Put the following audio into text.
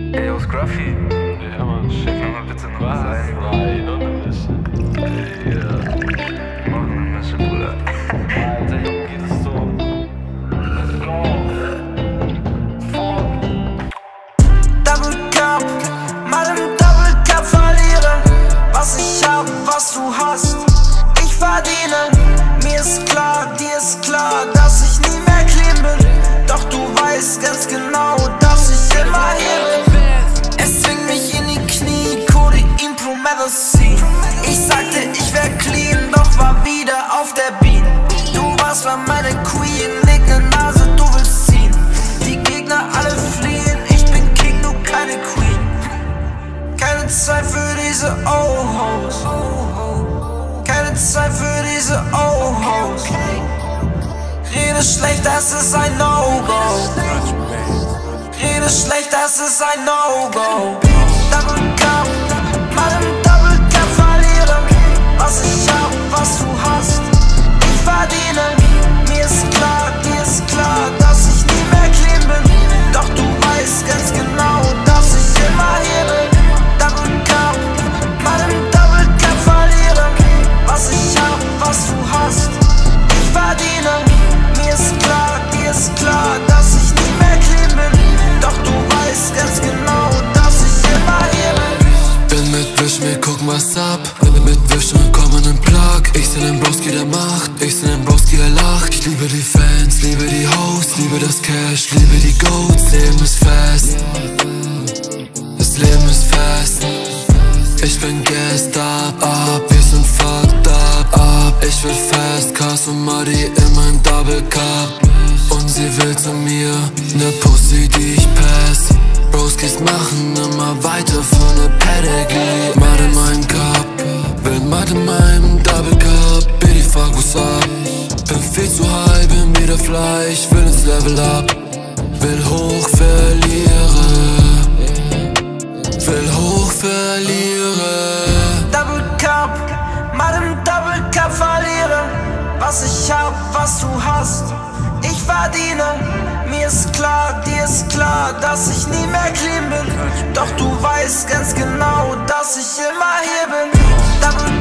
Ey, yo, Scruffy. Ja, Mann, schick Mach mal bitte noch was. was ein. Nein, noch eine Mische. Ey, ja. Mach eine Mische, Bruder. Alter, Junge, geht es so. Let's go. Fuck. Double Cup, mal im Double Cup verlieren. Was ich hab, was du hast, ich verdiene. Mir ist klar, dir ist klar, dass ich nie mehr clean bin. Doch du weißt ganz genau, dass ich immer hier bin. Es zwingt mich in die Knie, Codein Pro Medicine. Ich sagte, ich wär clean, doch war wieder auf der Beat. Du warst mal meine Queen, leg ne Nase, du willst ziehen. Die Gegner alle fliehen, ich bin King, du keine Queen. Keine Zeit für diese Oh-Hoes. Keine Zeit für diese Oh-Hoes. Rede schlecht, das ist ein No-Go. Rede schlecht, das ist ein No-Go. Double Cup, mal im Double Cup verlieren. Was ich hab, was du hast, ich verdiene. Mir ist klar, dir ist klar, dass ich nie mehr clean bin. Doch du weißt ganz genau, dass ich immer hier bin. Double Cup, mal im Double Cup verlieren. Was ich hab, was du hast, ich verdiene. Mir ist klar, dir ist klar, dass ich nie mehr clean bin. Doch du weißt ganz genau, dass ich immer hier bin. Bin mit Wish, wir gucken was ab. Bin mit Wish und komm in den Plug. Ich seh den Broski, der macht. Ich seh den Broski, der lacht. Ich liebe die Fans, liebe die Hosts, liebe das Cash, liebe die Goats. Leben ist fest. Das Leben ist fest. Ich bin gassed up, wir sind fucked up. Ich will fast, Cars und Muddy in meinem Double Cup. Und sie will zu mir, ne Pussy, die ich pass. Broskis machen immer weiter für ne Pedigree. Mud in meinem Cup, will Mud in meinem Double Cup. Bitty, fuck, what's up? Bin viel zu high, bin wieder fly, ich will ins Level up. Will hoch, verliere. Will hoch, verliere. Double Cup, mal im Double Cup verlieren. Was ich hab, was du hast, ich verdiene. Mir ist klar, dir ist klar, dass ich nie mehr clean bin. Doch du weißt ganz genau, dass ich immer hier bin. Double